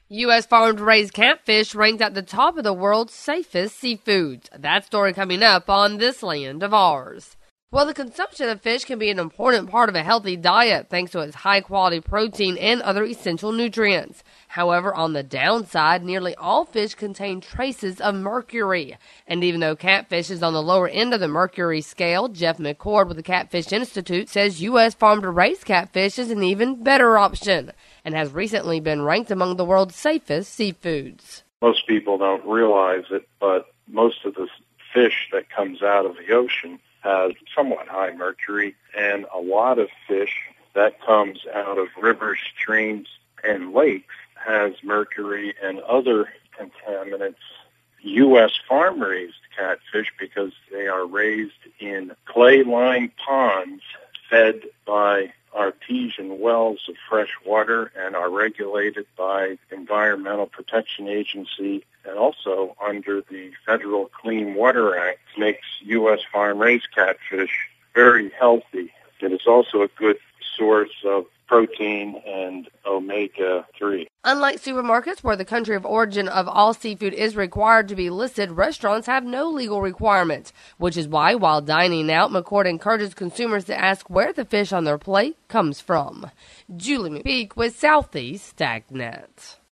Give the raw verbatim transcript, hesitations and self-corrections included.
U S farm-to-raised catfish ranked at the top of the world's safest seafoods. That story coming up on This Land of Ours. Well, the consumption of fish can be an important part of a healthy diet thanks to its high-quality protein and other essential nutrients. However, on the downside, nearly all fish contain traces of mercury. And even though catfish is on the lower end of the mercury scale, Jeff McCord with the Catfish Institute says U S farm-to-raised catfish is an even better option and has recently been ranked among the world's safest seafoods. Most people don't realize it, but most of the fish that comes out of the ocean has somewhat high mercury, and a lot of fish that comes out of rivers, streams, and lakes has mercury and other contaminants. U S farm-raised catfish, because they are raised in clay-lined ponds fed by artesian wells of fresh water and are regulated by Environmental Protection Agency and also under the Federal Clean Water Act, makes U S farm-raised catfish very healthy. It is also a good source of protein and omega three. Unlike supermarkets where the country of origin of all seafood is required to be listed, restaurants have no legal requirements, which is why, while dining out, McCord encourages consumers to ask where the fish on their plate comes from. Julie McPeak with Southeast Agnet.